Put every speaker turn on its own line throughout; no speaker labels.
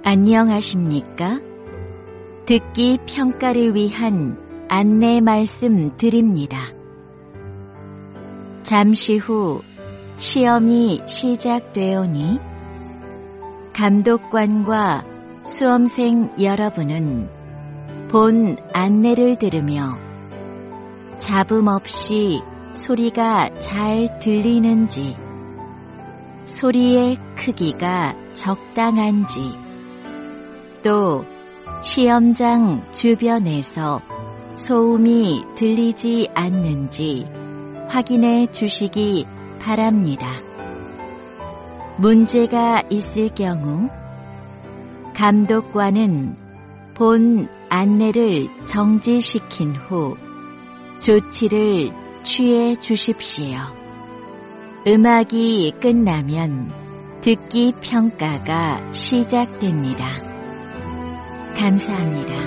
안녕하십니까? 듣기 평가를 위한 안내 말씀 드립니다. 잠시 후 시험이 시작되오니 감독관과 수험생 여러분은 본 안내를 들으며 잡음 없이 소리가 잘 들리는지, 소리의 크기가 적당한지, 또 시험장 주변에서 소음이 들리지 않는지 확인해 주시기 바랍니다. 문제가 있을 경우 감독관은 본 안내를 정지시킨 후 조치를 취해 주십시오. 음악이 끝나면 듣기 평가가 시작됩니다. 감사합니다.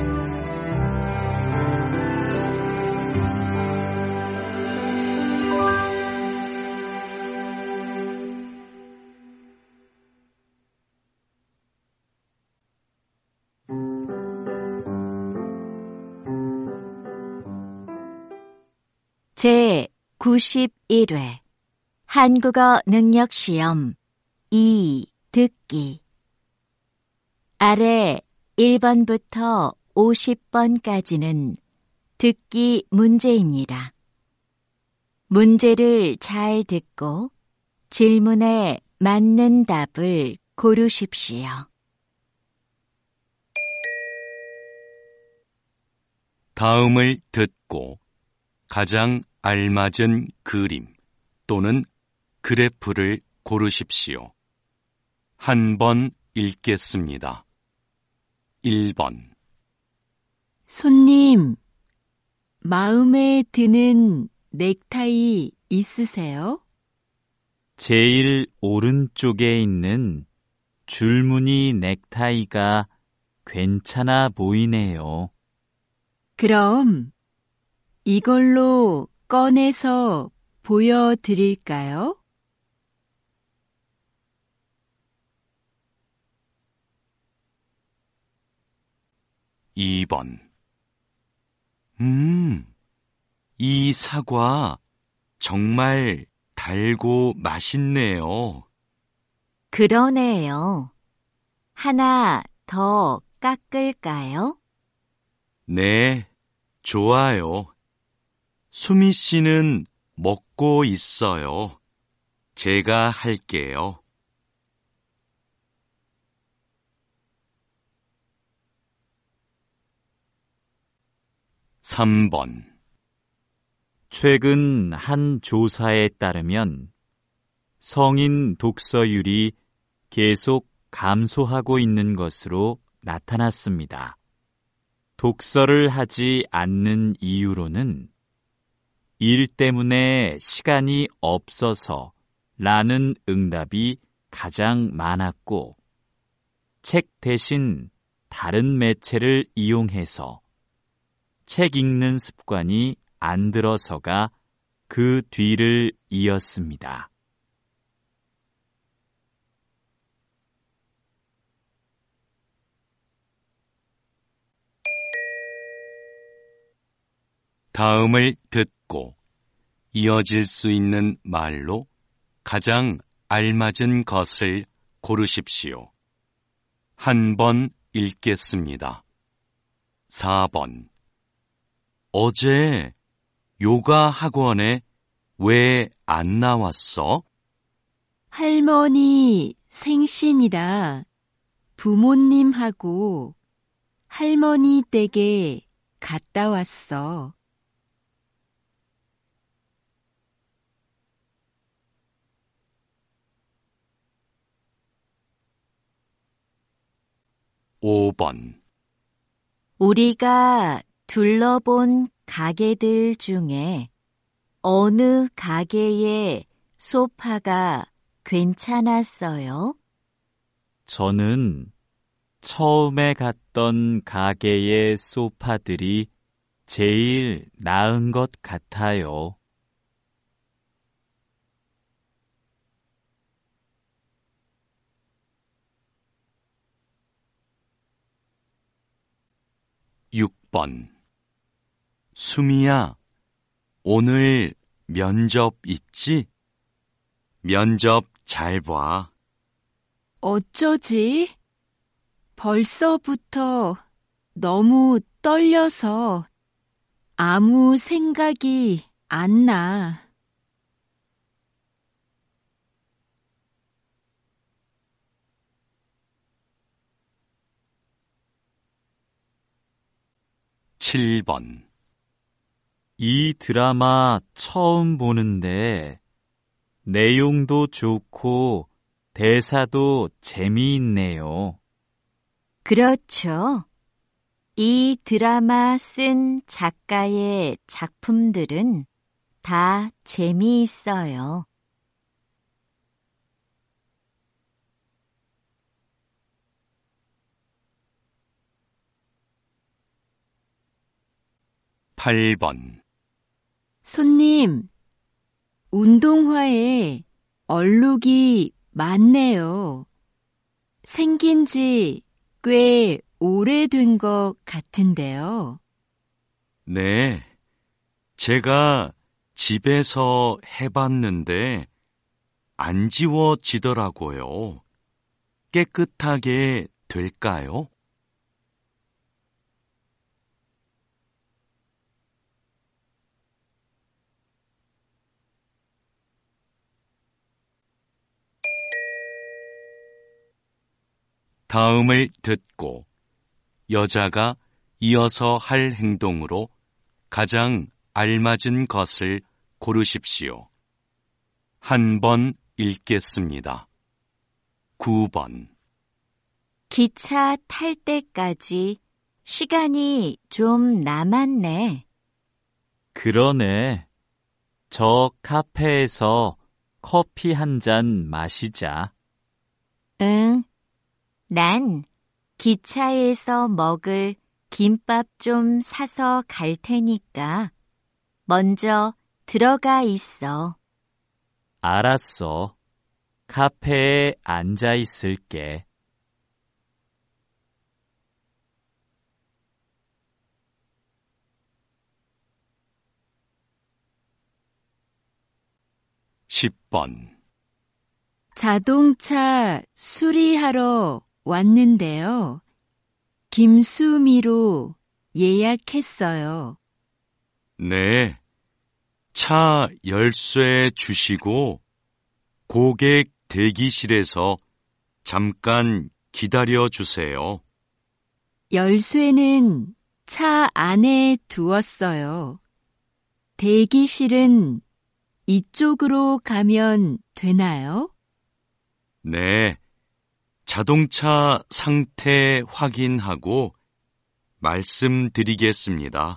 제 91회 한국어 능력시험 2 듣기. 아래 1번부터 50번까지는 듣기 문제입니다. 문제를 잘 듣고 질문에 맞는 답을 고르십시오.
다음을 듣고 가장 알맞은 그림 또는 그래프를 고르십시오. 한 번 읽겠습니다. 1번.
손님, 마음에 드는 넥타이 있으세요?
제일 오른쪽에 있는 줄무늬 넥타이가 괜찮아 보이네요.
그럼 이걸로 꺼내서 보여드릴까요?
2번. 이 사과 정말 달고 맛있네요.
그러네요. 하나 더 깎을까요?
네, 좋아요. 수미 씨는 먹고 있어요. 제가 할게요. 3번.
최근 한 조사에 따르면 성인 독서율이 계속 감소하고 있는 것으로 나타났습니다. 독서를 하지 않는 이유로는 일 때문에 시간이 없어서 라는 응답이 가장 많았고, 책 대신 다른 매체를 이용해서 책 읽는 습관이 안 들어서가 그 뒤를 이었습니다.
다음을 듣고 이어질 수 있는 말로 가장 알맞은 것을 고르십시오. 한 번 읽겠습니다. 4번. 어제 요가 학원에 왜 안 나왔어?
할머니 생신이라 부모님하고 할머니 댁에 갔다 왔어.
5번.
우리가 둘러본 가게들 중에 어느 가게의 소파가 괜찮았어요?
저는 처음에 갔던 가게의 소파들이 제일 나은 것 같아요.
6번. 수미야, 오늘 면접 있지? 면접 잘 봐.
어쩌지? 벌써부터 너무 떨려서 아무 생각이 안 나.
7번.
이 드라마 처음 보는데 내용도 좋고 대사도 재미있네요.
그렇죠. 이 드라마 쓴 작가의 작품들은 다 재미있어요.
8번.
손님, 운동화에 얼룩이 많네요. 생긴 지 꽤 오래된 것 같은데요.
네, 제가 집에서 해봤는데 안 지워지더라고요. 깨끗하게 될까요? '다음을 듣고 여자가 이어서 할 행동으로 가장 알맞은 것을 고르십시오. 한 번 읽겠습니다. 9번.
기차 탈 때까지 시간이 좀 남았네.
그러네. 저 카페에서 커피 한 잔 마시자.
응, 난 기차에서 먹을 김밥 좀 사서 갈 테니까 먼저 들어가 있어.
알았어. 카페에 앉아 있을게.
10번.
자동차 수리하러 왔는데요. 김수미로 예약했어요.
네, 차 열쇠 주시고 고객 대기실에서 잠깐 기다려 주세요.
열쇠는 차 안에 두었어요. 대기실은 이쪽으로 가면 되나요?
네, 자동차 상태 확인하고 말씀드리겠습니다.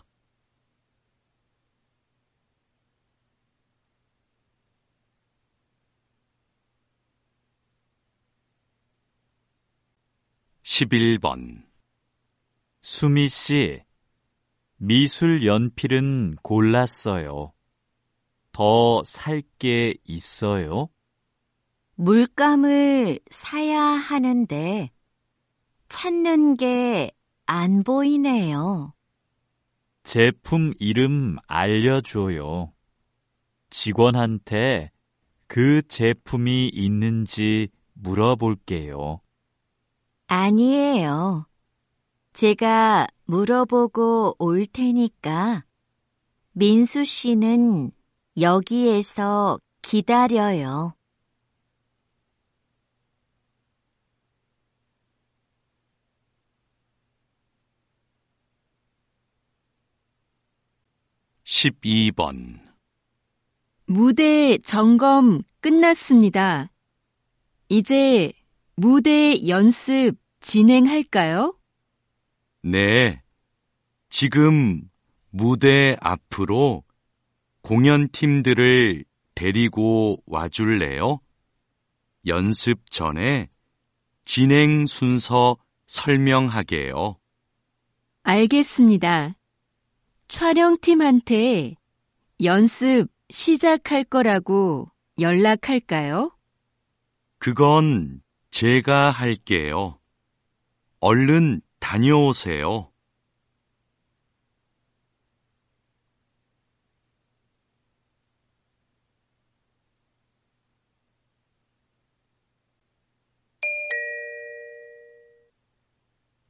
11번.
수미 씨, 미술 연필은 골랐어요. 더 살 게 있어요?
물감을 사야 하는데 찾는 게 안 보이네요.
제품 이름 알려줘요. 직원한테 그 제품이 있는지 물어볼게요.
아니에요. 제가 물어보고 올 테니까 민수 씨는 여기에서 기다려요.
12번.
무대 점검 끝났습니다. 이제 무대 연습 진행할까요?
네, 지금 무대 앞으로 공연팀들을 데리고 와줄래요? 연습 전에 진행 순서 설명하게요.
알겠습니다. 촬영팀한테 연습 시작할 거라고 연락할까요?
그건 제가 할게요. 얼른 다녀오세요.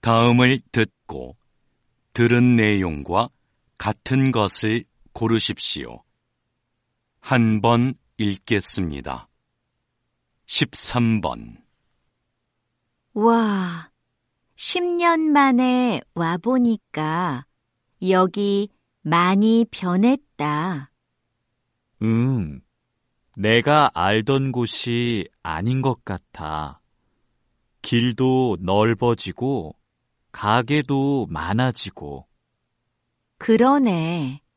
다음을 듣고 들은 내용과 같은 것을 고르십시오. 한 번 읽겠습니다. 13번.
와, 10년 만에 와보니까 여기 많이 변했다.
내가 알던 곳이 아닌 것 같아. 길도 넓어지고 가게도 많아지고.
그러네.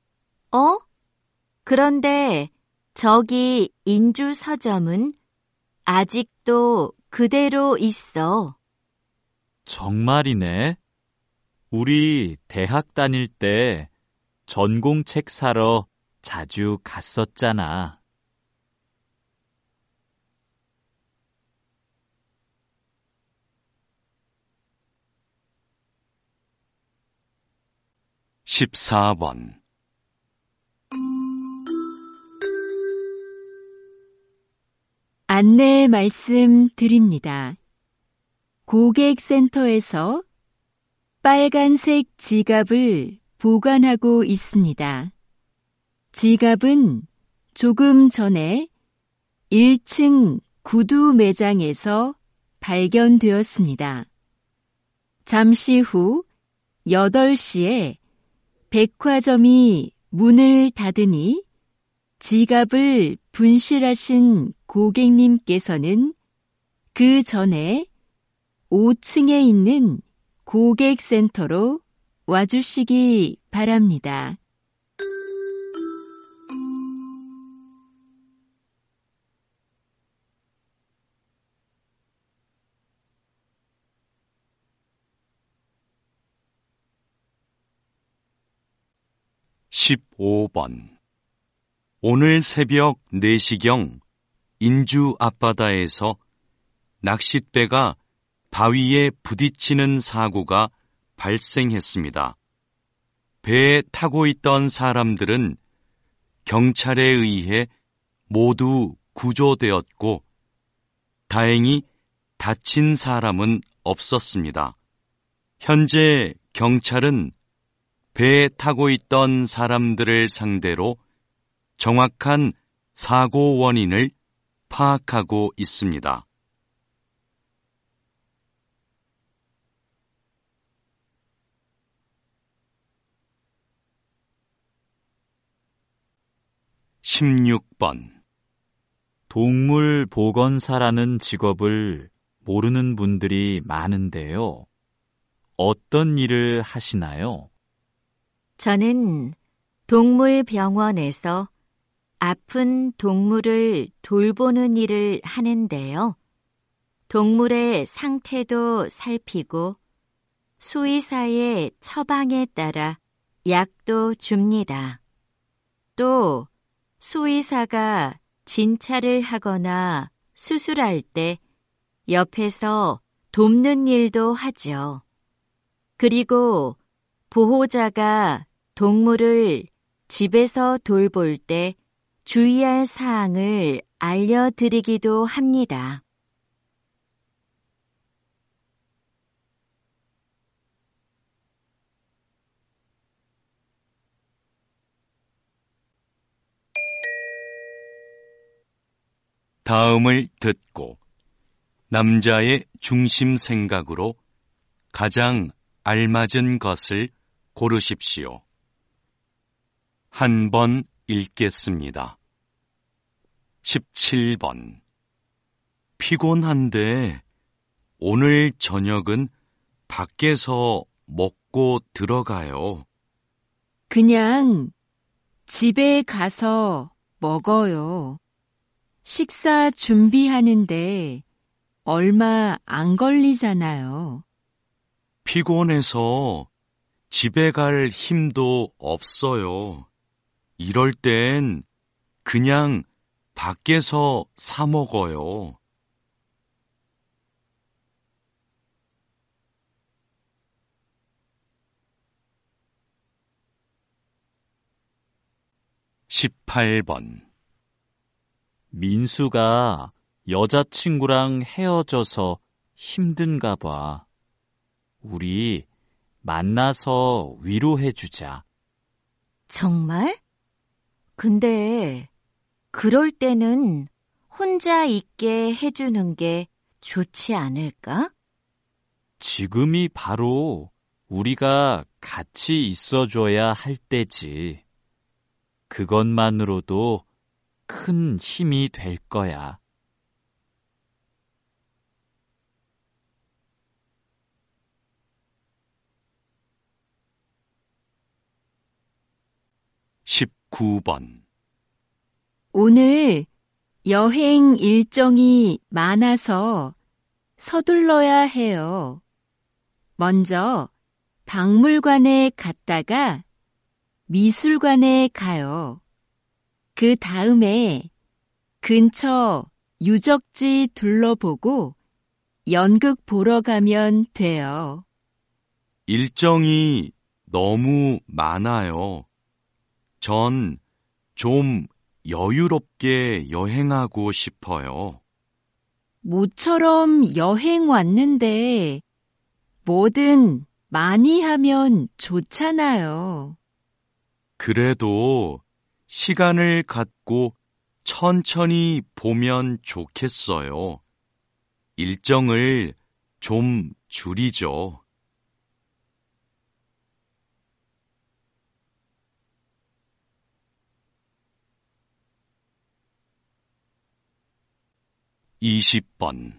그런데 저기 인주 서점은 아직도 그대로 있어.
정말이네. 우리 대학 다닐 때 전공책 사러 자주 갔었잖아.
14번.
안내 말씀 드립니다. 고객센터에서 빨간색 지갑을 보관하고 있습니다. 지갑은 조금 전에 1층 구두 매장에서 발견되었습니다. 잠시 후 8시에 백화점이 문을 닫으니 지갑을 분실하신 고객님께서는 그 전에 5층에 있는 고객센터로 와주시기 바랍니다.
(15번) 오늘 새벽 4시경 인주 앞바다에서 낚싯배가 바위에 부딪히는 사고가 발생했습니다. 배에 타고 있던 사람들은 경찰에 의해 모두 구조되었고 다행히 다친 사람은 없었습니다. 현재 경찰은 배에 타고 있던 사람들을 상대로 정확한 사고 원인을 파악하고 있습니다. (16번)
동물 보건사라는 직업을 모르는 분들이 많은데요. 어떤 일을 하시나요?
저는 동물병원에서 아픈 동물을 돌보는 일을 하는데요. 동물의 상태도 살피고 수의사의 처방에 따라 약도 줍니다. 또 수의사가 진찰을 하거나 수술할 때 옆에서 돕는 일도 하죠. 그리고 보호자가 동물을 집에서 돌볼 때 주의할 사항을 알려드리기도 합니다.
다음을 듣고 남자의 중심 생각으로 가장 알맞은 것을 고르십시오. 한 번 읽겠습니다. 17번. 피곤한데 오늘 저녁은 밖에서 먹고 들어가요.
그냥 집에 가서 먹어요. 식사 준비하는데 얼마 안 걸리잖아요.
피곤해서 집에 갈 힘도 없어요. 이럴 땐 그냥 밖에서 사 먹어요. 18번.
민수가 여자친구랑 헤어져서 힘든가 봐. 우리 만나서 위로해 주자.
정말? 근데 그럴 때는 혼자 있게 해주는 게 좋지 않을까?
지금이 바로 우리가 같이 있어줘야 할 때지. 그것만으로도 큰 힘이 될 거야.
(19번)
오늘 여행 일정이 많아서 서둘러야 해요. 먼저 박물관에 갔다가 미술관에 가요. 그 다음에 근처 유적지 둘러보고 연극 보러 가면 돼요.
일정이 너무 많아요. 전 좀 여유롭게 여행하고 싶어요.
모처럼 여행 왔는데 뭐든 많이 하면 좋잖아요.
그래도 시간을 갖고 천천히 보면 좋겠어요. 일정을 좀 줄이죠. (20번)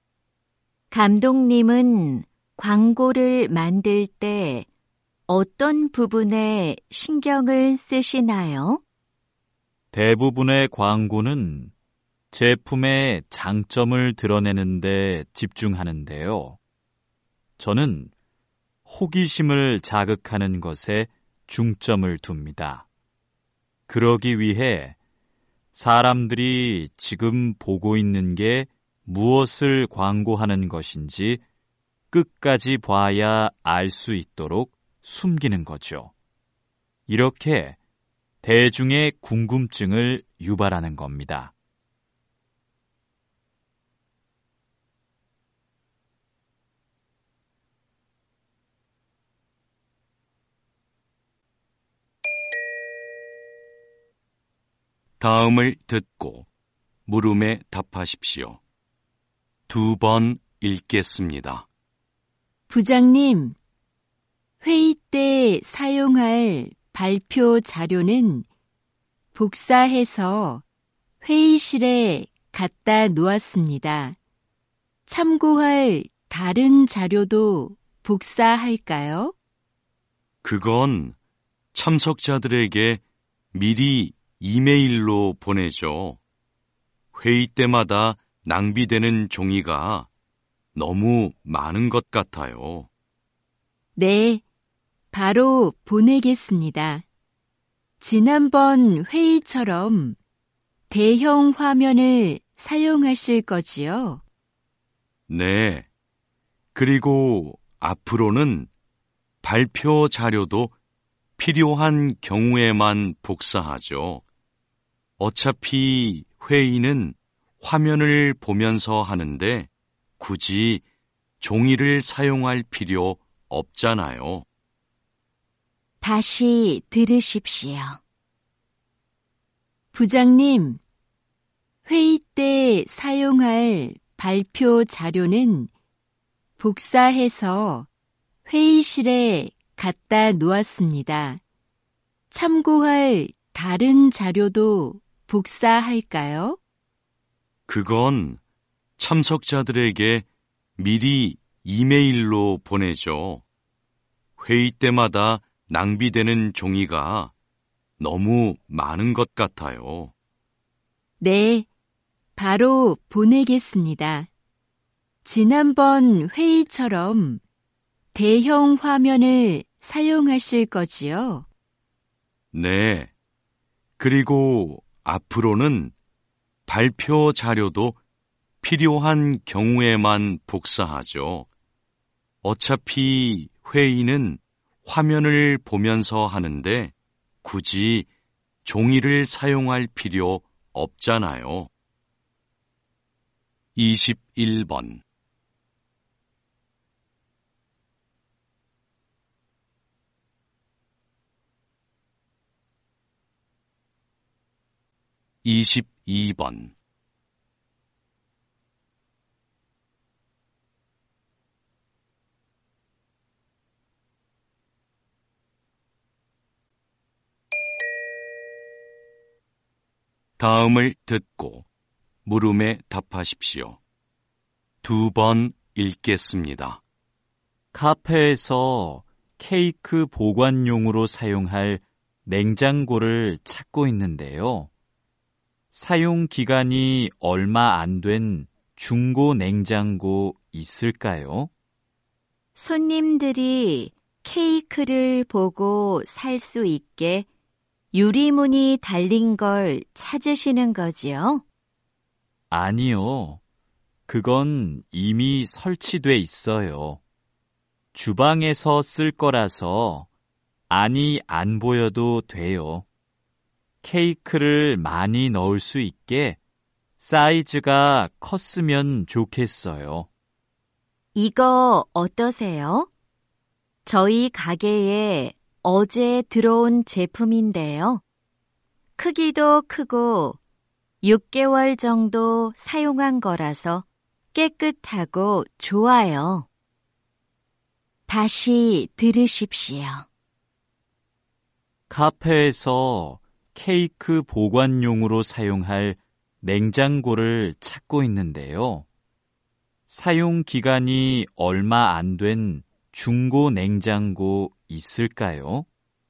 감독님은 광고를 만들 때 어떤 부분에 신경을 쓰시나요?
대부분의 광고는 제품의 장점을 드러내는 데 집중하는데요. 저는 호기심을 자극하는 것에 중점을 둡니다. 그러기 위해 사람들이 지금 보고 있는 게 무엇을 광고하는 것인지 끝까지 봐야 알 수 있도록 숨기는 거죠. 이렇게 대중의 궁금증을 유발하는 겁니다.
다음을 듣고 물음에 답하십시오. 2번 읽겠습니다.
부장님, 회의 때 사용할 발표 자료는 복사해서 회의실에 갖다 놓았습니다. 참고할 다른 자료도 복사할까요?
그건 참석자들에게 미리 이메일로 보내죠. 회의 때마다 낭비되는 종이가 너무 많은 것 같아요.
네, 바로 보내겠습니다. 지난번 회의처럼 대형 화면을 사용하실 거지요?
네. 그리고 앞으로는 발표 자료도 필요한 경우에만 복사하죠. 어차피 회의는 화면을 보면서 하는데 굳이 종이를 사용할 필요 없잖아요.
다시 들으십시오.
부장님, 회의 때 사용할 발표 자료는 복사해서 회의실에 갖다 놓았습니다. 참고할 다른 자료도 복사할까요?
그건 참석자들에게 미리 이메일로 보내죠. 회의 때마다 낭비되는 종이가 너무 많은 것 같아요.
네, 바로 보내겠습니다. 지난번 회의처럼 대형 화면을 사용하실 거지요?
네. 그리고 앞으로는 발표 자료도 필요한 경우에만 복사하죠. 어차피 회의는 화면을 보면서 하는데 굳이 종이를 사용할 필요 없잖아요. 21번 22번. 다음을 듣고 물음에 답하십시오. 2번 읽겠습니다.
카페에서 케이크 보관용으로 사용할 냉장고를 찾고 있는데요. 사용 기간이 얼마 안 된 중고 냉장고 있을까요?
손님들이 케이크를 보고 살 수 있게 유리문이 달린 걸 찾으시는 거지요?
아니요. 그건 이미 설치돼 있어요. 주방에서 쓸 거라서 안이 안 보여도 돼요. 케이크를 많이 넣을 수 있게 사이즈가 컸으면 좋겠어요.
이거 어떠세요? 저희 가게에 어제 들어온 제품인데요. 크기도 크고 6개월 정도 사용한 거라서 깨끗하고 좋아요. 다시 들으십시오.
카페에서 케이크 보관용으로 사용할 냉장고를 찾고 있는데요. 사용 기간이 얼마 안 된 중고 냉장고 있을까요?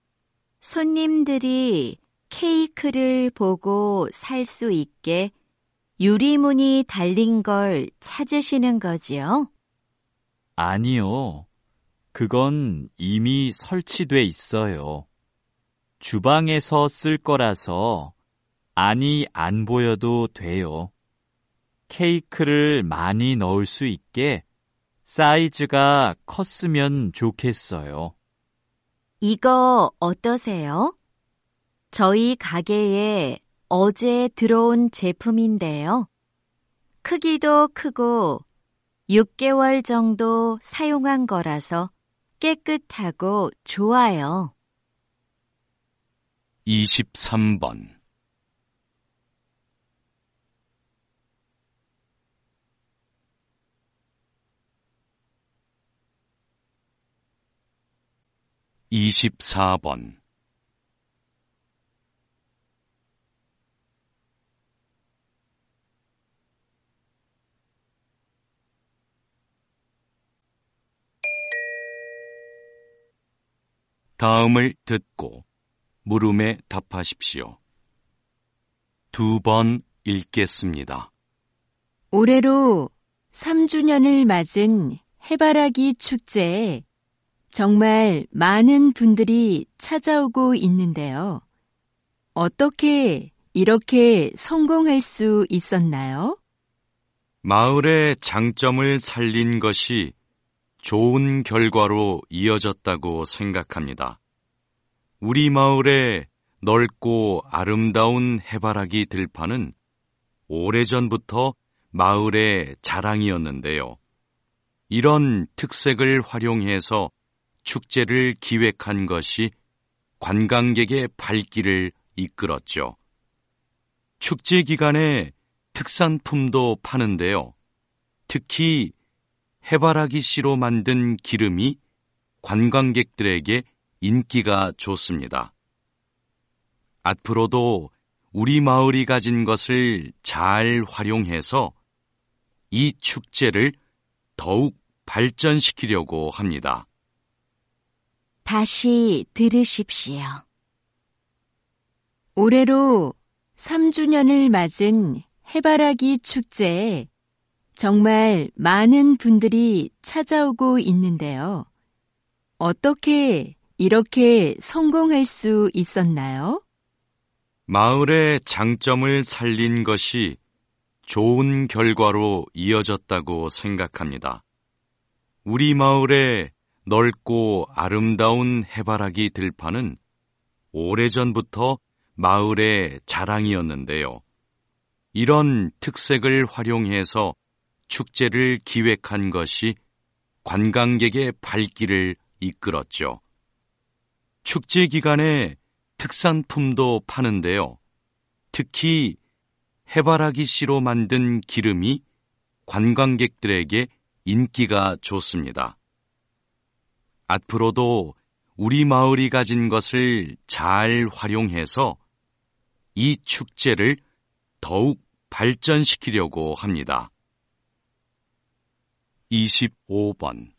손님들이 케이크를 보고 살 수 있게 유리문이 달린 걸 찾으시는 거지요?
아니요. 그건 이미 설치돼 있어요. 주방에서 쓸 거라서 안이 안 보여도 돼요. 케이크를 많이 넣을 수 있게 사이즈가 컸으면 좋겠어요.
이거 어떠세요? 저희 가게에 어제 들어온 제품인데요. 크기도 크고 6개월 정도 사용한 거라서 깨끗하고 좋아요.
23번. (24번) 다음을 듣고 물음에 답하십시오. 2번 읽겠습니다.
올해로 3주년을 맞은 해바라기 축제에 정말 많은 분들이 찾아오고 있는데요. 어떻게 이렇게 성공할 수 있었나요?
마을의 장점을 살린 것이 좋은 결과로 이어졌다고 생각합니다. 우리 마을의 넓고 아름다운 해바라기 들판은 오래전부터 마을의 자랑이었는데요. 이런 특색을 활용해서 축제를 기획한 것이 관광객의 발길을 이끌었죠. 축제 기간에 특산품도 파는데요. 특히 해바라기 씨로 만든 기름이 관광객들에게 인기가 좋습니다. 앞으로도 우리 마을이 가진 것을 잘 활용해서 이 축제를 더욱 발전시키려고 합니다.
다시 들으십시오.
올해로 3주년을 맞은 해바라기 축제에 정말 많은 분들이 찾아오고 있는데요. 어떻게 이렇게 성공할 수 있었나요?
마을의 장점을 살린 것이 좋은 결과로 이어졌다고 생각합니다. 우리 마을의 넓고 아름다운 해바라기 들판은 오래전부터 마을의 자랑이었는데요. 이런 특색을 활용해서 축제를 기획한 것이 관광객의 발길을 이끌었죠. 축제 기간에 특산품도 파는데요. 특히 해바라기 씨로 만든 기름이 관광객들에게 인기가 좋습니다. 앞으로도 우리 마을이 가진 것을 잘 활용해서 이 축제를 더욱 발전시키려고 합니다. 25번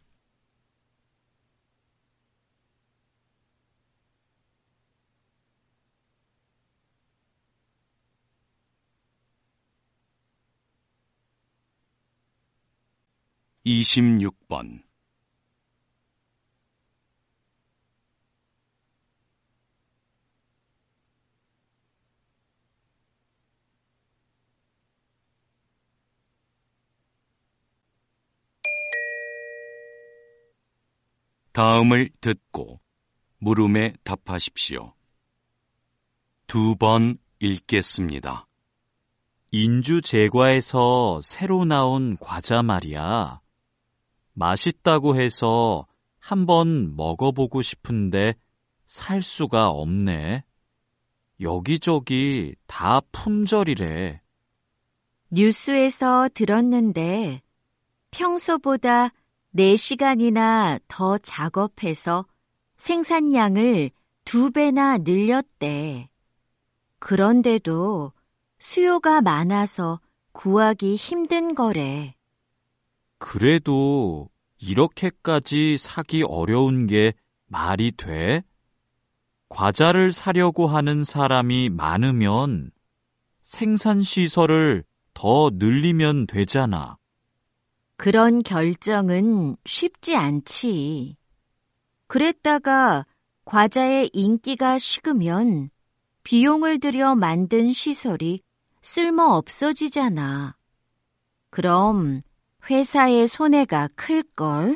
26번 다음을 듣고 물음에 답하십시오. 2번 읽겠습니다.
인주 제과에서 새로 나온 과자 말이야. 맛있다고 해서 한번 먹어보고 싶은데 살 수가 없네. 여기저기 다 품절이래.
뉴스에서 들었는데 평소보다 4시간이나 더 작업해서 생산량을 2배나 늘렸대. 그런데도 수요가 많아서 구하기 힘든 거래.
그래도 이렇게까지 사기 어려운 게 말이 돼? 과자를 사려고 하는 사람이 많으면 생산시설을 더 늘리면 되잖아.
그런 결정은 쉽지 않지. 그랬다가 과자의 인기가 식으면 비용을 들여 만든 시설이 쓸모 없어지잖아. 그럼 회사의 손해가 클걸?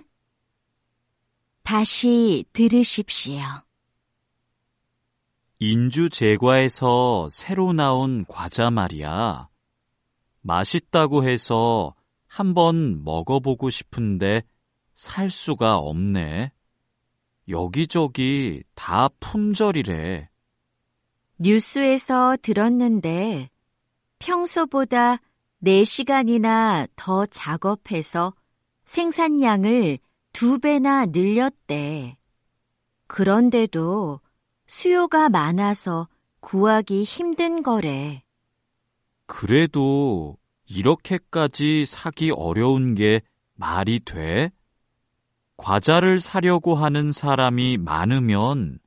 다시 들으십시오.
인주 제과에서 새로 나온 과자 말이야. 맛있다고 해서 한번 먹어보고 싶은데 살 수가 없네. 여기저기 다 품절이래.
뉴스에서 들었는데 평소보다 4시간이나 더 작업해서 생산량을 2배나 늘렸대. 그런데도 수요가 많아서 구하기 힘든 거래.
그래도 이렇게까지 사기 어려운 게 말이 돼? 과자를 사려고 하는 사람이 많으면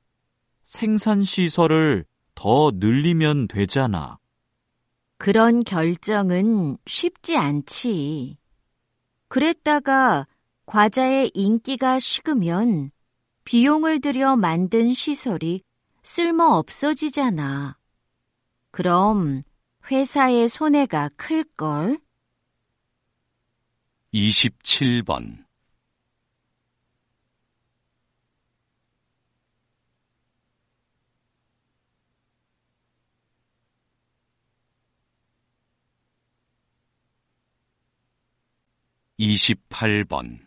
생산시설을 더 늘리면 되잖아.
그런 결정은 쉽지 않지. 그랬다가 과자의 인기가 식으면 비용을 들여 만든 시설이 쓸모 없어지잖아. 그럼 회사의 손해가 클걸?
27번 28번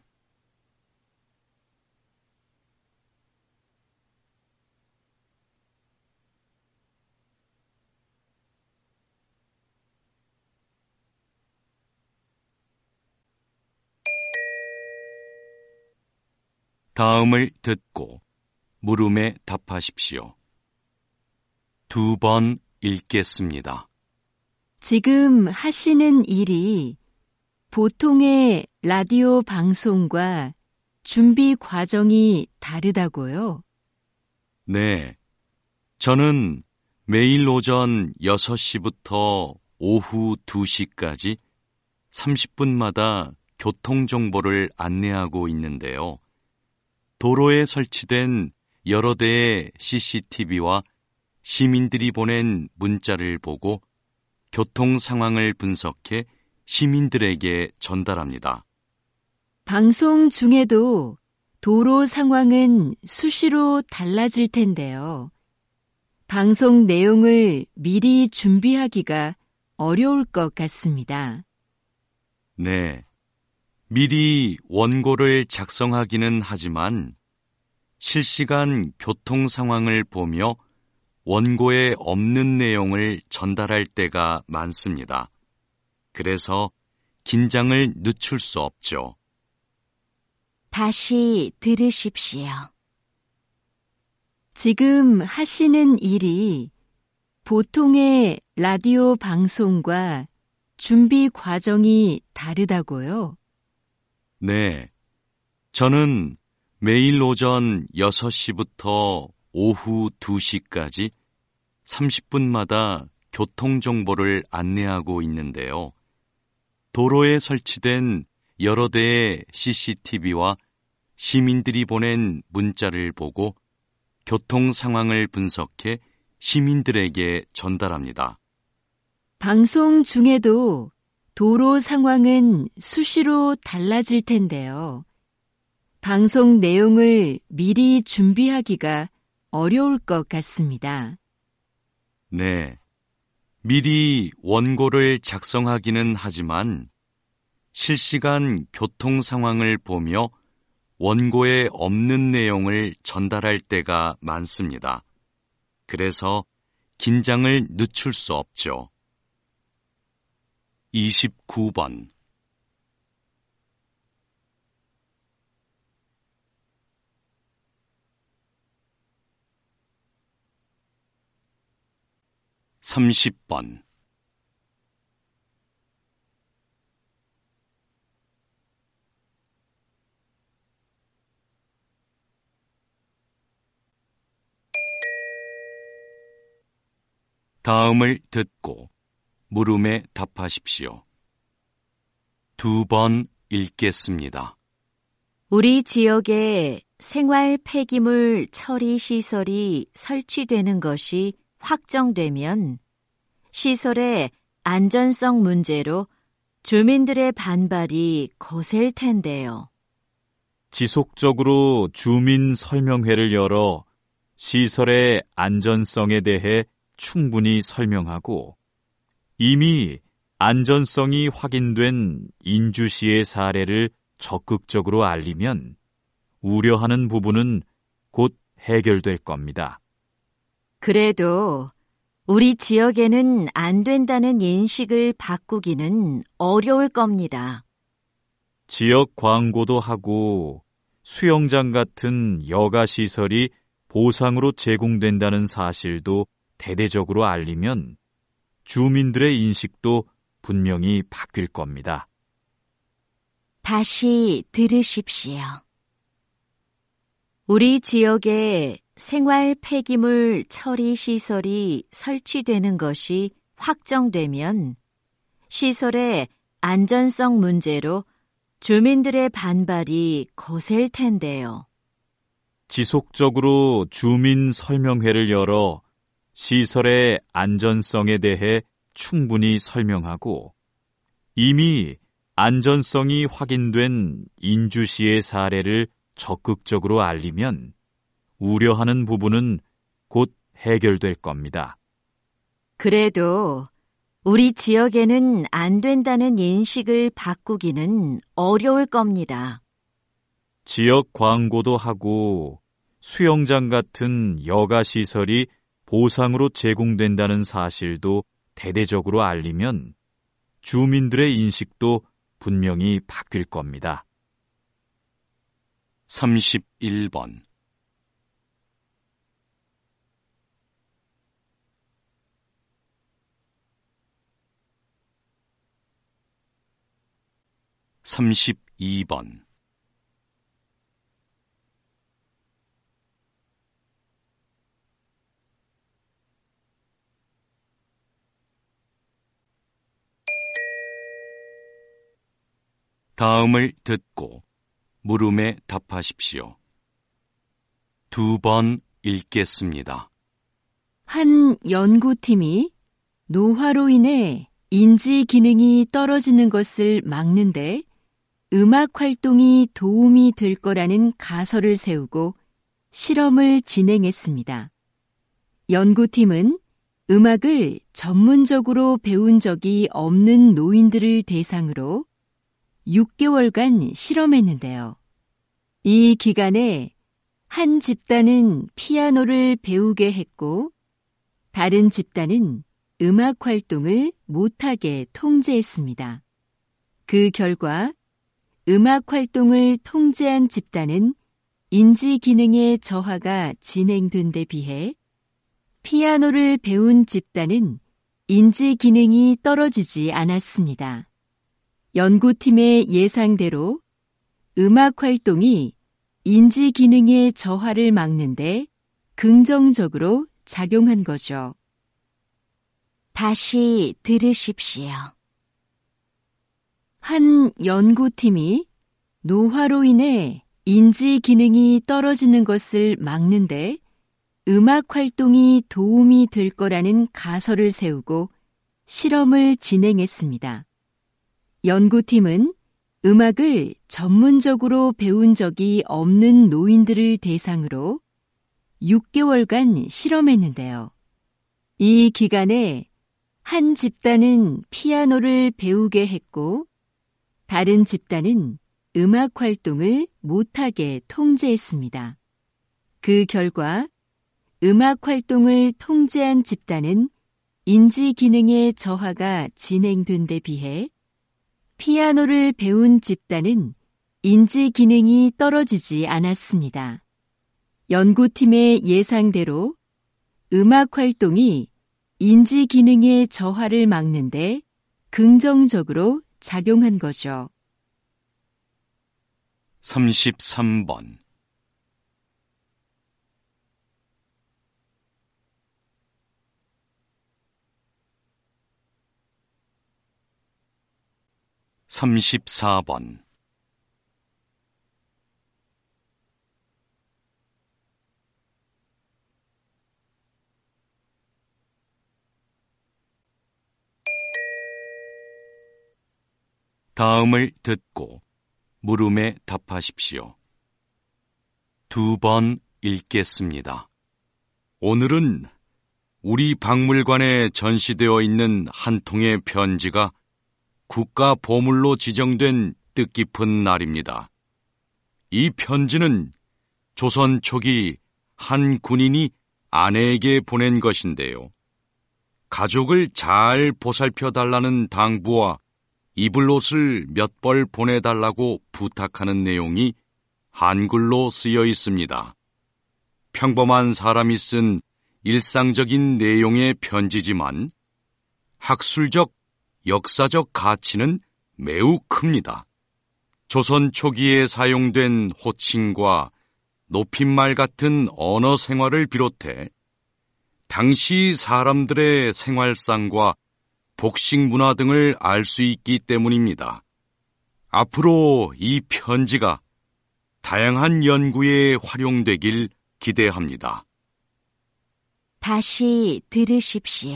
다음을 듣고 물음에 답하십시오. 2번 읽겠습니다.
지금 하시는 일이 보통의 라디오 방송과 준비 과정이 다르다고요?
네, 저는 매일 오전 6시부터 오후 2시까지 30분마다 교통정보를 안내하고 있는데요. 도로에 설치된 여러 대의 CCTV와 시민들이 보낸 문자를 보고 교통 상황을 분석해 시민들에게 전달합니다.
방송 중에도 도로 상황은 수시로 달라질 텐데요. 방송 내용을 미리 준비하기가 어려울 것 같습니다.
네, 미리 원고를 작성하기는 하지만 실시간 교통 상황을 보며 원고에 없는 내용을 전달할 때가 많습니다. 그래서 긴장을 늦출 수 없죠.
다시 들으십시오.
지금 하시는 일이 보통의 라디오 방송과 준비 과정이 다르다고요?
네. 저는 매일 오전 6시부터 오후 2시까지 30분마다 교통정보를 안내하고 있는데요. 도로에 설치된 여러 대의 CCTV와 시민들이 보낸 문자를 보고 교통 상황을 분석해 시민들에게 전달합니다.
방송 중에도 도로 상황은 수시로 달라질 텐데요. 방송 내용을 미리 준비하기가 어려울 것 같습니다.
네. 미리 원고를 작성하기는 하지만 실시간 교통 상황을 보며 원고에 없는 내용을 전달할 때가 많습니다. 그래서 긴장을 늦출 수 없죠. 29번. (30번) 다음을 듣고 물음에 답하십시오. 2번 읽겠습니다.
우리 지역에 생활 폐기물 처리 시설이 설치되는 것이 확정되면 시설의 안전성 문제로 주민들의 반발이 거셀 텐데요.
지속적으로 주민 설명회를 열어 시설의 안전성에 대해 충분히 설명하고 이미 안전성이 확인된 인주시의 사례를 적극적으로 알리면 우려하는 부분은 곧 해결될 겁니다.
그래도 우리 지역에는 안 된다는 인식을 바꾸기는 어려울 겁니다.
지역 광고도 하고 수영장 같은 여가시설이 보상으로 제공된다는 사실도 대대적으로 알리면 주민들의 인식도 분명히 바뀔 겁니다.
다시 들으십시오. 우리 지역에 생활 폐기물 처리 시설이 설치되는 것이 확정되면 시설의 안전성 문제로 주민들의 반발이 거셀 텐데요.
지속적으로 주민 설명회를 열어 시설의 안전성에 대해 충분히 설명하고 이미 안전성이 확인된 인주시의 사례를 적극적으로 알리면 우려하는 부분은 곧 해결될 겁니다.
그래도 우리 지역에는 안 된다는 인식을 바꾸기는 어려울 겁니다.
지역 광고도 하고 수영장 같은 여가시설이 보상으로 제공된다는 사실도 대대적으로 알리면 주민들의 인식도 분명히 바뀔 겁니다.
31번. (32번) 다음을 듣고 물음에 답하십시오. 2번 읽겠습니다.
한 연구팀이 노화로 인해 인지 기능이 떨어지는 것을 막는데 음악 활동이 도움이 될 거라는 가설을 세우고 실험을 진행했습니다. 연구팀은 음악을 전문적으로 배운 적이 없는 노인들을 대상으로 6개월간 실험했는데요. 이 기간에 한 집단은 피아노를 배우게 했고 다른 집단은 음악 활동을 못하게 통제했습니다. 그 결과 음악 활동을 통제한 집단은 인지 기능의 저하가 진행된 데 비해 피아노를 배운 집단은 인지 기능이 떨어지지 않았습니다. 연구팀의 예상대로 음악 활동이 인지 기능의 저하를 막는데 긍정적으로 작용한 거죠.
다시 들으십시오.
한 연구팀이 노화로 인해 인지 기능이 떨어지는 것을 막는데 음악 활동이 도움이 될 거라는 가설을 세우고 실험을 진행했습니다. 연구팀은 음악을 전문적으로 배운 적이 없는 노인들을 대상으로 6개월간 실험했는데요. 이 기간에 한 집단은 피아노를 배우게 했고 다른 집단은 음악 활동을 못하게 통제했습니다. 그 결과 음악 활동을 통제한 집단은 인지 기능의 저하가 진행된 데 비해 피아노를 배운 집단은 인지 기능이 떨어지지 않았습니다. 연구팀의 예상대로 음악 활동이 인지 기능의 저하를 막는데 긍정적으로 작용한 거죠.
33번 34번 다음을 듣고 물음에 답하십시오. 2번 읽겠습니다. 오늘은 우리 박물관에 전시되어 있는 한 통의 편지가 국가 보물로 지정된 뜻깊은 날입니다. 이 편지는 조선 초기 한 군인이 아내에게 보낸 것인데요. 가족을 잘 보살펴달라는 당부와 입을 옷을 몇 벌 보내달라고 부탁하는 내용이 한글로 쓰여 있습니다. 평범한 사람이 쓴 일상적인 내용의 편지지만 학술적, 역사적 가치는 매우 큽니다. 조선 초기에 사용된 호칭과 높임말 같은 언어 생활을 비롯해 당시 사람들의 생활상과 복식 문화 등을 알 수 있기 때문입니다. 앞으로 이 편지가 다양한 연구에 활용되길 기대합니다.
다시 들으십시오.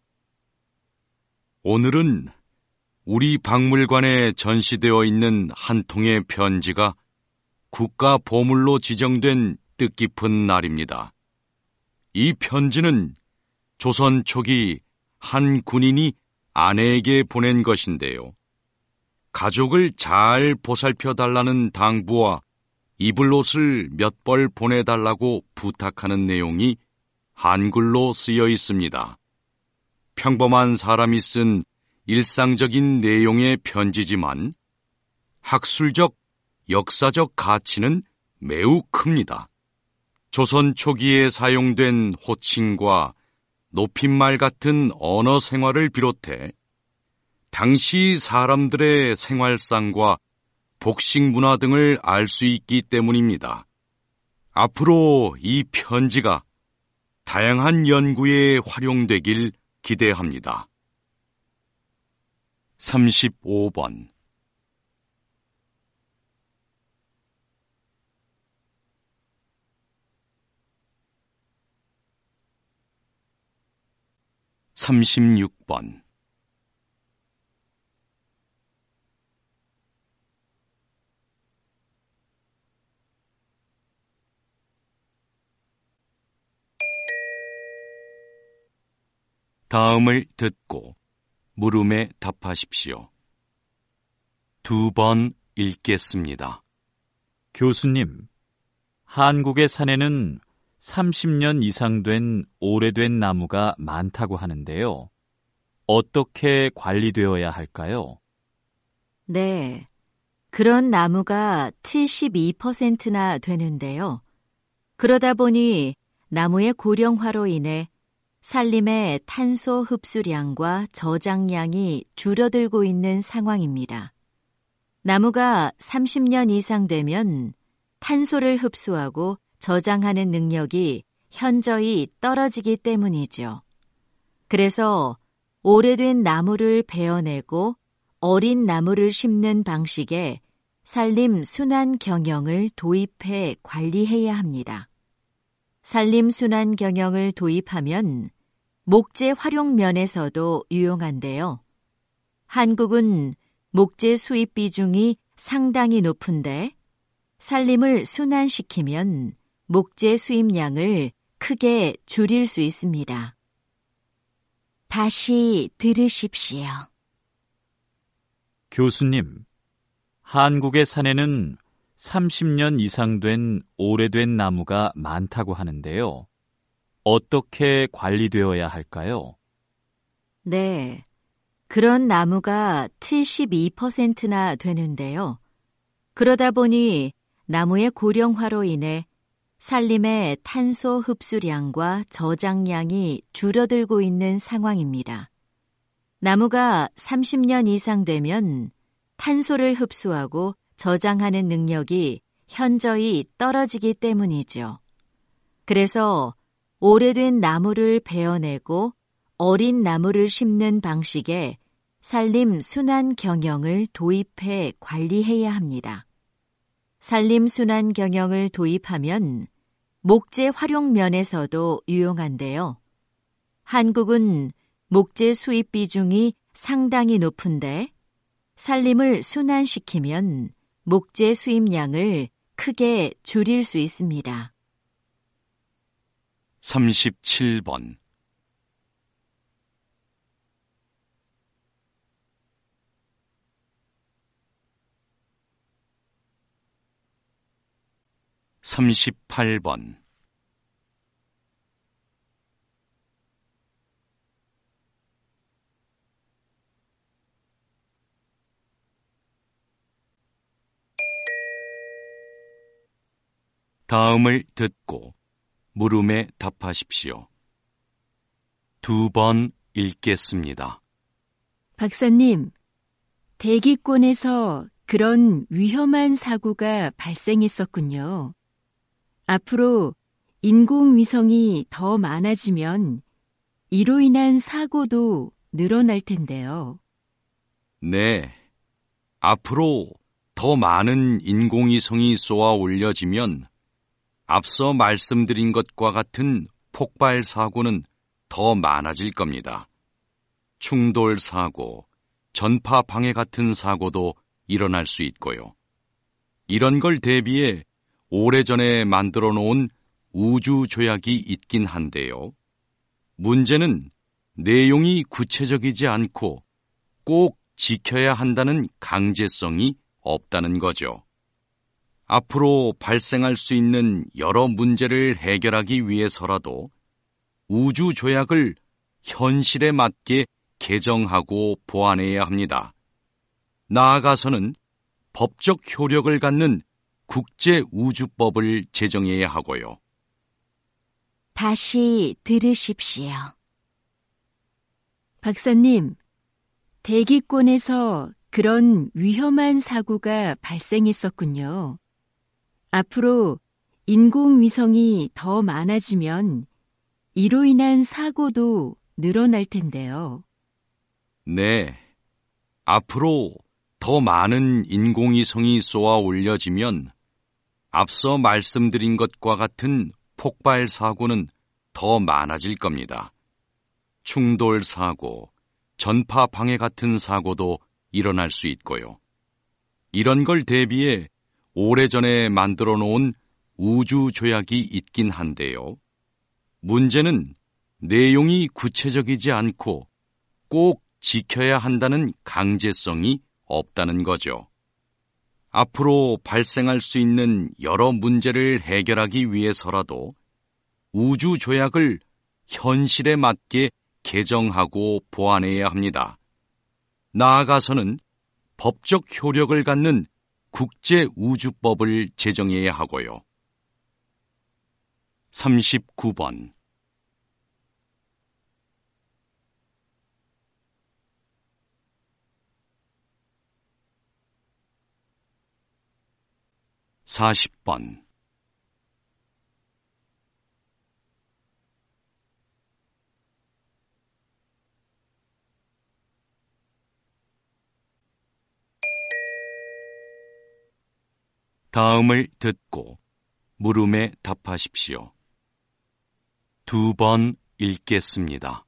오늘은 우리 박물관에 전시되어 있는 한 통의 편지가 국가 보물로 지정된 뜻깊은 날입니다. 이 편지는 조선 초기 한 군인이 아내에게 보낸 것인데요. 가족을 잘 보살펴달라는 당부와 입을 옷을 몇 벌 보내달라고 부탁하는 내용이 한글로 쓰여 있습니다. 평범한 사람이 쓴 일상적인 내용의 편지지만 학술적, 역사적 가치는 매우 큽니다. 조선 초기에 사용된 호칭과 높임말 같은 언어 생활을 비롯해 당시 사람들의 생활상과 복식 문화 등을 알 수 있기 때문입니다. 앞으로 이 편지가 다양한 연구에 활용되길 기대합니다. 35번 36번 다음을 듣고 물음에 답하십시오. 2번 읽겠습니다.
교수님, 한국의 산에는 30년 이상 된 오래된 나무가 많다고 하는데요. 어떻게 관리되어야 할까요?
네. 그런 나무가 72%나 되는데요. 그러다 보니 나무의 고령화로 인해 산림의 탄소 흡수량과 저장량이 줄어들고 있는 상황입니다. 나무가 30년 이상 되면 탄소를 흡수하고 저장하는 능력이 현저히 떨어지기 때문이죠. 그래서 오래된 나무를 베어내고 어린 나무를 심는 방식의 산림 순환 경영을 도입해 관리해야 합니다. 산림 순환 경영을 도입하면 목재 활용 면에서도 유용한데요. 한국은 목재 수입 비중이 상당히 높은데 산림을 순환시키면 목재 수입량을 크게 줄일 수 있습니다. 다시 들으십시오.
교수님, 한국의 산에는 30년 이상 된 오래된 나무가 많다고 하는데요. 어떻게 관리되어야 할까요?
네. 그런 나무가 72%나 되는데요. 그러다 보니 나무의 고령화로 인해 산림의 탄소 흡수량과 저장량이 줄어들고 있는 상황입니다. 나무가 30년 이상 되면 탄소를 흡수하고 저장하는 능력이 현저히 떨어지기 때문이죠. 그래서 오래된 나무를 베어내고 어린 나무를 심는 방식의 산림 순환 경영을 도입해 관리해야 합니다. 산림 순환 경영을 도입하면 목재 활용 면에서도 유용한데요. 한국은 목재 수입 비중이 상당히 높은데 산림을 순환시키면 목재 수입량을 크게 줄일 수 있습니다.
37번. (38번) 다음을 듣고 물음에 답하십시오. 2번 읽겠습니다.
박사님, 대기권에서 그런 위험한 사고가 발생했었군요. 앞으로 인공위성이 더 많아지면 이로 인한 사고도 늘어날 텐데요.
네, 앞으로 더 많은 인공위성이 쏘아 올려지면 앞서 말씀드린 것과 같은 폭발 사고는 더 많아질 겁니다. 충돌 사고, 전파 방해 같은 사고도 일어날 수 있고요. 이런 걸 대비해 오래전에 만들어 놓은 우주 조약이 있긴 한데요. 문제는 내용이 구체적이지 않고 꼭 지켜야 한다는 강제성이 없다는 거죠. 앞으로 발생할 수 있는 여러 문제를 해결하기 위해서라도 우주 조약을 현실에 맞게 개정하고 보완해야 합니다. 나아가서는 법적 효력을 갖는 국제우주법을 제정해야 하고요.
다시 들으십시오.
박사님, 대기권에서 그런 위험한 사고가 발생했었군요. 앞으로 인공위성이 더 많아지면 이로 인한 사고도 늘어날 텐데요.
네, 앞으로 더 많은 인공위성이 쏘아 올려지면 앞서 말씀드린 것과 같은 폭발 사고는 더 많아질 겁니다. 충돌 사고, 전파 방해 같은 사고도 일어날 수 있고요. 이런 걸 대비해 오래전에 만들어 놓은 우주 조약이 있긴 한데요. 문제는 내용이 구체적이지 않고 꼭 지켜야 한다는 강제성이 없다는 거죠. 앞으로 발생할 수 있는 여러 문제를 해결하기 위해서라도 우주 조약을 현실에 맞게 개정하고 보완해야 합니다. 나아가서는 법적 효력을 갖는 국제우주법을 제정해야 하고요. 39번 40번 '다음을 듣고 물음에 답하십시오. 2번 읽겠습니다.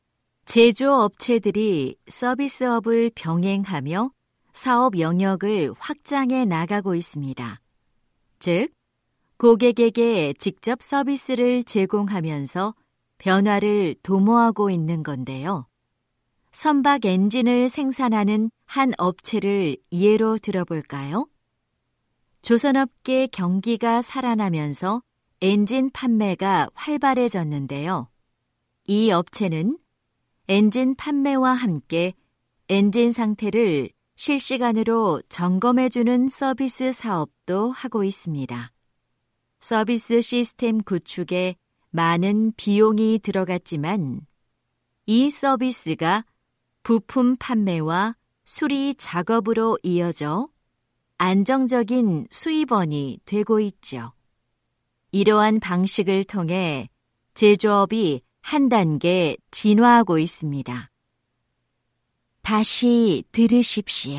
제조업체들이 서비스업을 병행하며 사업 영역을 확장해 나가고 있습니다. 즉, 고객에게 직접 서비스를 제공하면서 변화를 도모하고 있는 건데요. 선박 엔진을 생산하는 한 업체를 예로 들어볼까요? 조선업계 경기가 살아나면서 엔진 판매가 활발해졌는데요. 이 업체는 엔진 판매와 함께 엔진 상태를 실시간으로 점검해주는 서비스 사업도 하고 있습니다. 서비스 시스템 구축에 많은 비용이 들어갔지만 이 서비스가 부품 판매와 수리 작업으로 이어져 안정적인 수입원이 되고 있죠. 이러한 방식을 통해 제조업이 한 단계 진화하고 있습니다. 다시 들으십시오.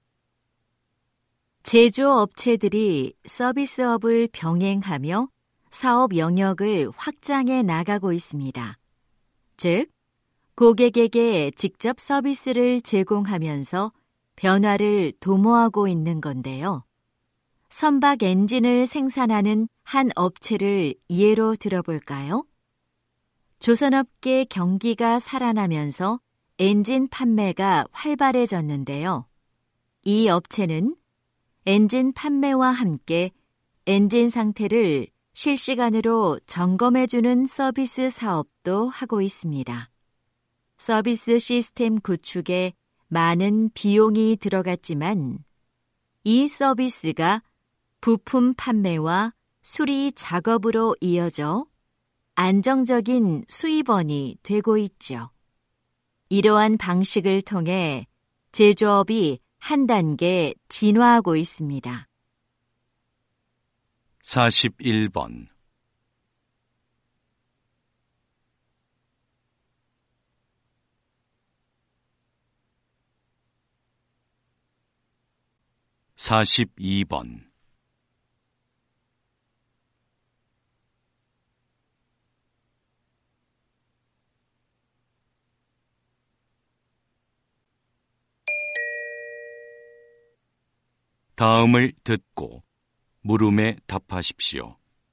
제조업체들이 서비스업을 병행하며 사업 영역을 확장해 나가고 있습니다. 즉, 고객에게 직접 서비스를 제공하면서 변화를 도모하고 있는 건데요. 선박 엔진을 생산하는 한 업체를 예로 들어볼까요? 조선업계 경기가 살아나면서 엔진 판매가 활발해졌는데요. 이 업체는 엔진 판매와 함께 엔진 상태를 실시간으로 점검해주는 서비스 사업도 하고 있습니다. 서비스 시스템 구축에 많은 비용이 들어갔지만 이 서비스가 부품 판매와 수리 작업으로 이어져 안정적인 수입원이 되고 있죠. 이러한 방식을 통해 제조업이 한 단계 진화하고 있습니다.
41번 42번 '다음을 듣고 물음에 답하십시오.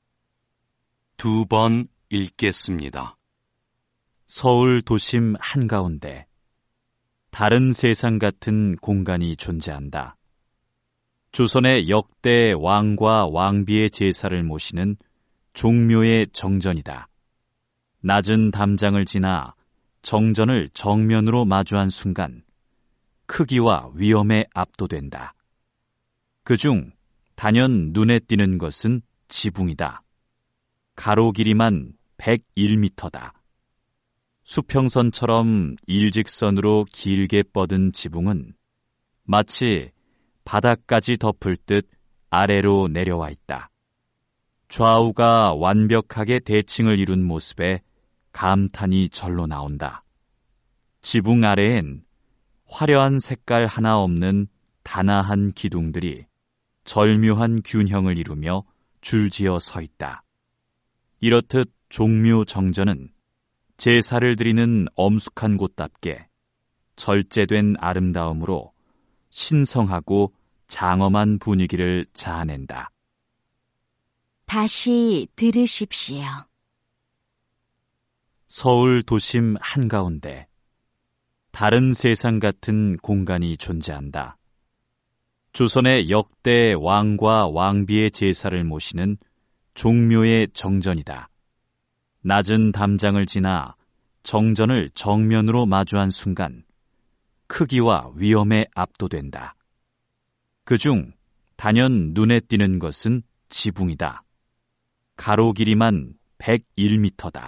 2번 읽겠습니다.
서울 도심 한가운데 다른 세상 같은 공간이 존재한다. 조선의 역대 왕과 왕비의 제사를 모시는 종묘의 정전이다. 낮은 담장을 지나 정전을 정면으로 마주한 순간 크기와 위험에 압도된다. 그중 단연 눈에 띄는 것은 지붕이다. 가로 길이만 101m다. 수평선처럼 일직선으로 길게 뻗은 지붕은 마치 바닥까지 덮을 듯 아래로 내려와 있다. 좌우가 완벽하게 대칭을 이룬 모습에 감탄이 절로 나온다. 지붕 아래엔 화려한 색깔 하나 없는 단아한 기둥들이 절묘한 균형을 이루며 줄지어 서 있다. 이렇듯 종묘 정전은 제사를 드리는 엄숙한 곳답게 절제된 아름다움으로 신성하고 장엄한 분위기를 자아낸다.
다시 들으십시오.
서울 도심 한가운데 다른 세상 같은 공간이 존재한다. 조선의 역대 왕과 왕비의 제사를 모시는 종묘의 정전이다. 낮은 담장을 지나 정전을 정면으로 마주한 순간 크기와 위험에 압도된다. 그중 단연 눈에 띄는 것은 지붕이다. 가로 길이만 101m다.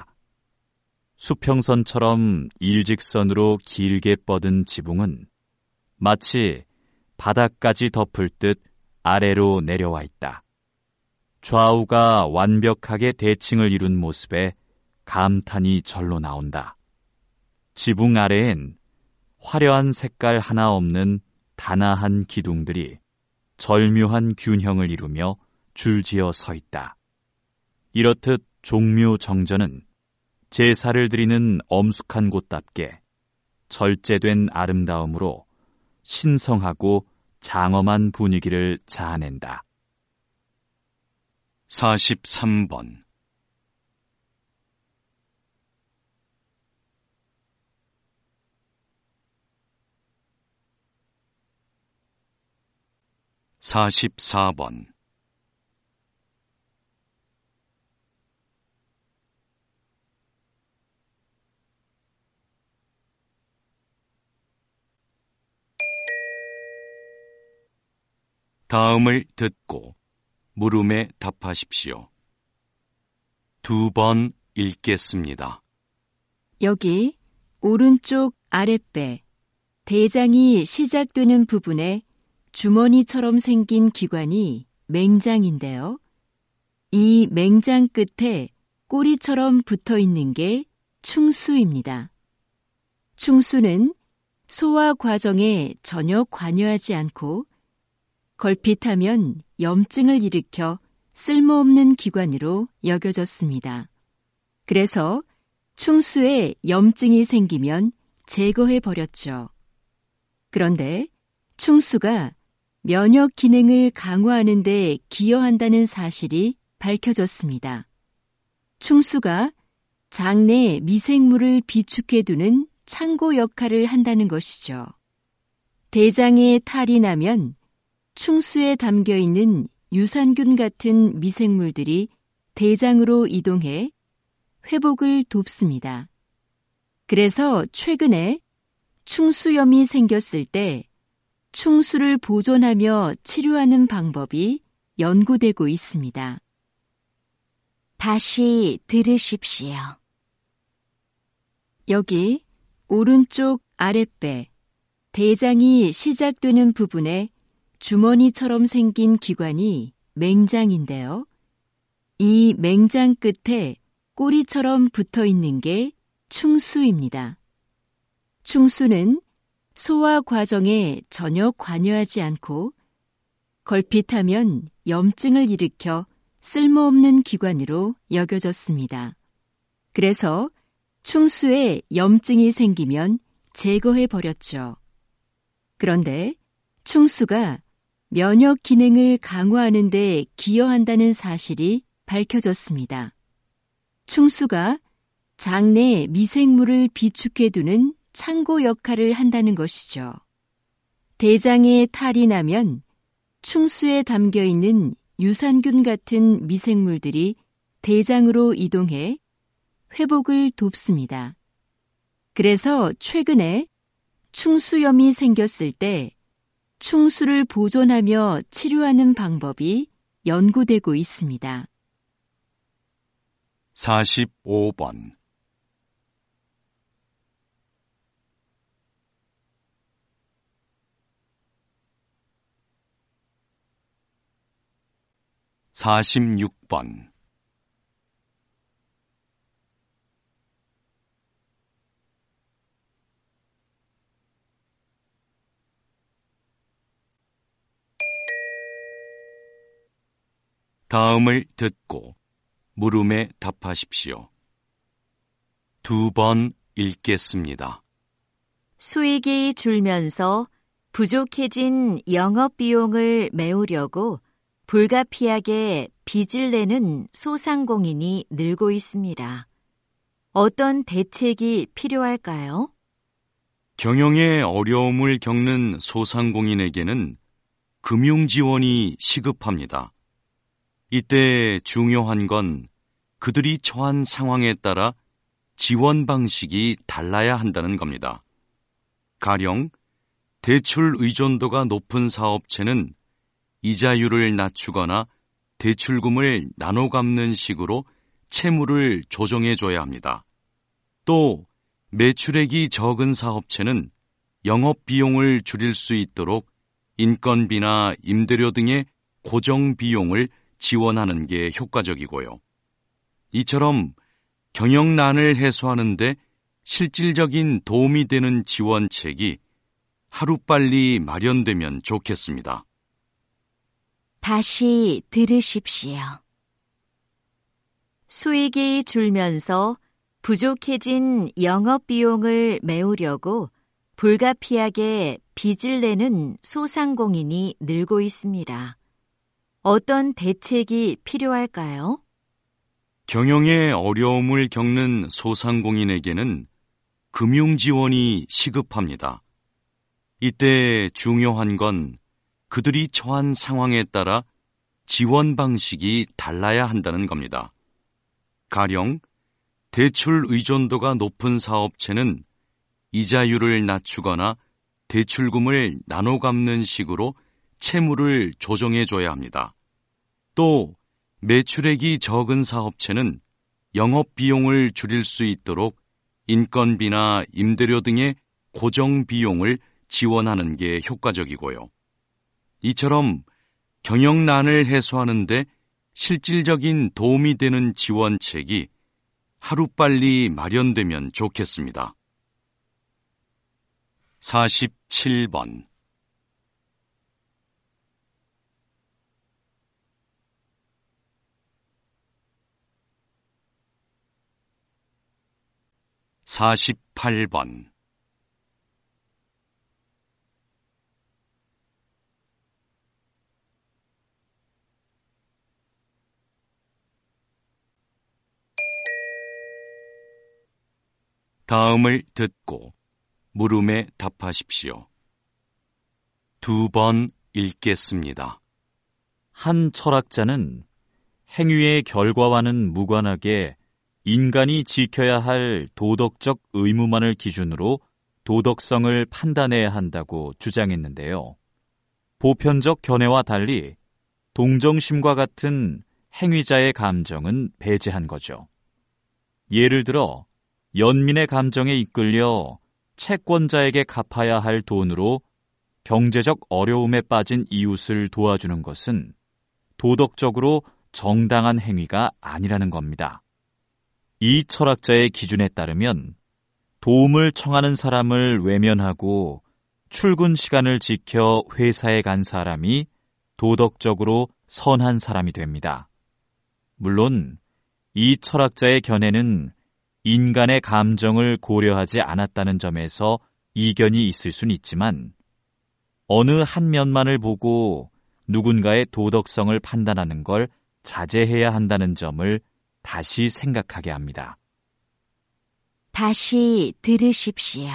수평선처럼 일직선으로 길게 뻗은 지붕은 마치 바닥까지 덮을 듯 아래로 내려와 있다. 좌우가 완벽하게 대칭을 이룬 모습에 감탄이 절로 나온다. 지붕 아래엔 화려한 색깔 하나 없는 단아한 기둥들이 절묘한 균형을 이루며 줄지어 서 있다. 이렇듯 종묘정전은 제사를 드리는 엄숙한 곳답게 절제된 아름다움으로 신성하고 장엄한 분위기를 자아낸다.
43번 44번 다음을 듣고 물음에 답하십시오. 2번 읽겠습니다.
여기 오른쪽 아랫배, 대장이 시작되는 부분에 주머니처럼 생긴 기관이 맹장인데요. 이 맹장 끝에 꼬리처럼 붙어 있는 게 충수입니다. 충수는 소화 과정에 전혀 관여하지 않고 걸핏하면 염증을 일으켜 쓸모없는 기관으로 여겨졌습니다. 그래서 충수에 염증이 생기면 제거해버렸죠. 그런데 충수가 면역 기능을 강화하는 데 기여한다는 사실이 밝혀졌습니다. 충수가 장내 미생물을 비축해두는 창고 역할을 한다는 것이죠. 대장에 탈이 나면 충수에 담겨있는 유산균 같은 미생물들이 대장으로 이동해 회복을 돕습니다. 그래서 최근에 충수염이 생겼을 때 충수를 보존하며 치료하는 방법이 연구되고 있습니다.
다시 들으십시오.
여기 오른쪽 아랫배, 대장이 시작되는 부분에 주머니처럼 생긴 기관이 맹장인데요. 이 맹장 끝에 꼬리처럼 붙어 있는 게 충수입니다. 충수는 소화 과정에 전혀 관여하지 않고 걸핏하면 염증을 일으켜 쓸모없는 기관으로 여겨졌습니다. 그래서 충수에 염증이 생기면 제거해버렸죠. 그런데 충수가 면역 기능을 강화하는 데 기여한다는 사실이 밝혀졌습니다. 충수가 장내 미생물을 비축해두는 창고 역할을 한다는 것이죠. 대장에 탈이 나면 충수에 담겨있는 유산균 같은 미생물들이 대장으로 이동해 회복을 돕습니다. 그래서 최근에 충수염이 생겼을 때 충수를 보존하며 치료하는 방법이 연구되고 있습니다.
45번 46번 다음을 듣고 물음에 답하십시오. 2번 읽겠습니다.
수익이 줄면서 부족해진 영업 비용을 메우려고 불가피하게 빚을 내는 소상공인이 늘고 있습니다. 어떤 대책이 필요할까요?
경영에 어려움을 겪는 소상공인에게는 금융 지원이 시급합니다. 이때 중요한 건 그들이 처한 상황에 따라 지원 방식이 달라야 한다는 겁니다. 가령 대출 의존도가 높은 사업체는 이자율을 낮추거나 대출금을 나눠 갚는 식으로 채무를 조정해줘야 합니다. 또 매출액이 적은 사업체는 영업비용을 줄일 수 있도록 인건비나 임대료 등의 고정비용을 지원하는 게 효과적이고요. 이처럼 경영난을 해소하는 데 실질적인 도움이 되는 지원책이 하루빨리 마련되면 좋겠습니다.
다시 들으십시오. 수익이 줄면서 부족해진 영업비용을 메우려고 불가피하게 빚을 내는 소상공인이 늘고 있습니다. 어떤 대책이 필요할까요?
경영에 어려움을 겪는 소상공인에게는 금융 지원이 시급합니다. 이때 중요한 건 그들이 처한 상황에 따라 지원 방식이 달라야 한다는 겁니다. 가령 대출 의존도가 높은 사업체는 이자율을 낮추거나 대출금을 나눠 갚는 식으로 채무를 조정해줘야 합니다. 또 매출액이 적은 사업체는 영업비용을 줄일 수 있도록 인건비나 임대료 등의 고정비용을 지원하는 게 효과적이고요. 이처럼 경영난을 해소하는 데 실질적인 도움이 되는 지원책이 하루빨리 마련되면 좋겠습니다. 47번 48번 다음을 듣고 물음에 답하십시오. 2번 읽겠습니다.
한 철학자는 행위의 결과와는 무관하게 인간이 지켜야 할 도덕적 의무만을 기준으로 도덕성을 판단해야 한다고 주장했는데요. 보편적 견해와 달리 동정심과 같은 행위자의 감정은 배제한 거죠. 예를 들어 연민의 감정에 이끌려 채권자에게 갚아야 할 돈으로 경제적 어려움에 빠진 이웃을 도와주는 것은 도덕적으로 정당한 행위가 아니라는 겁니다. 이 철학자의 기준에 따르면 도움을 청하는 사람을 외면하고 출근 시간을 지켜 회사에 간 사람이 도덕적으로 선한 사람이 됩니다. 물론 이 철학자의 견해는 인간의 감정을 고려하지 않았다는 점에서 이견이 있을 수는 있지만 어느 한 면만을 보고 누군가의 도덕성을 판단하는 걸 자제해야 한다는 점을 다시 생각하게 합니다.
다시 들으십시오.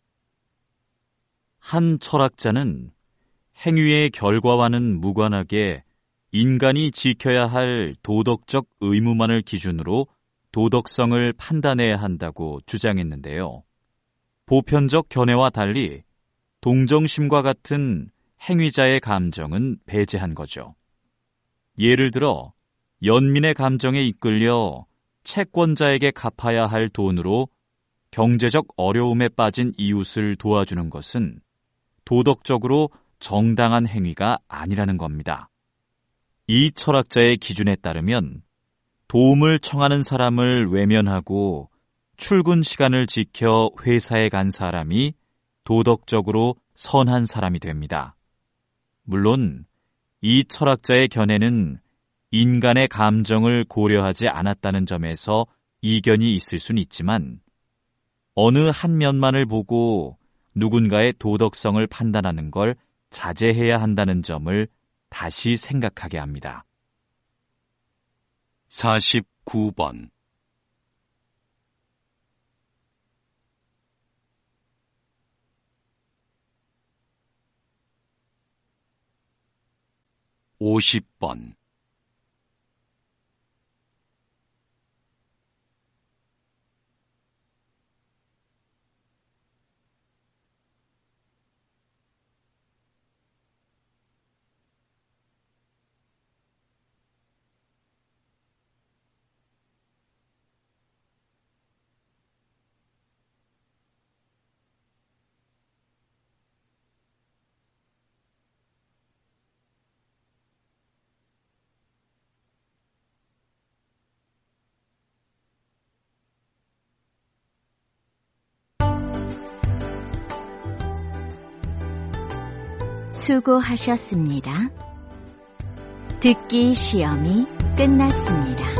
한 철학자는 행위의 결과와는 무관하게 인간이 지켜야 할 도덕적 의무만을 기준으로 도덕성을 판단해야 한다고 주장했는데요. 보편적 견해와 달리 동정심과 같은 행위자의 감정은 배제한 거죠. 예를 들어 연민의 감정에 이끌려 채권자에게 갚아야 할 돈으로 경제적 어려움에 빠진 이웃을 도와주는 것은 도덕적으로 정당한 행위가 아니라는 겁니다. 이 철학자의 기준에 따르면 도움을 청하는 사람을 외면하고 출근 시간을 지켜 회사에 간 사람이 도덕적으로 선한 사람이 됩니다. 물론 이 철학자의 견해는 인간의 감정을 고려하지 않았다는 점에서 이견이 있을 수는 있지만 어느 한 면만을 보고 누군가의 도덕성을 판단하는 걸 자제해야 한다는 점을 다시 생각하게 합니다.
49번 50번
수고하셨습니다. 듣기 시험이 끝났습니다.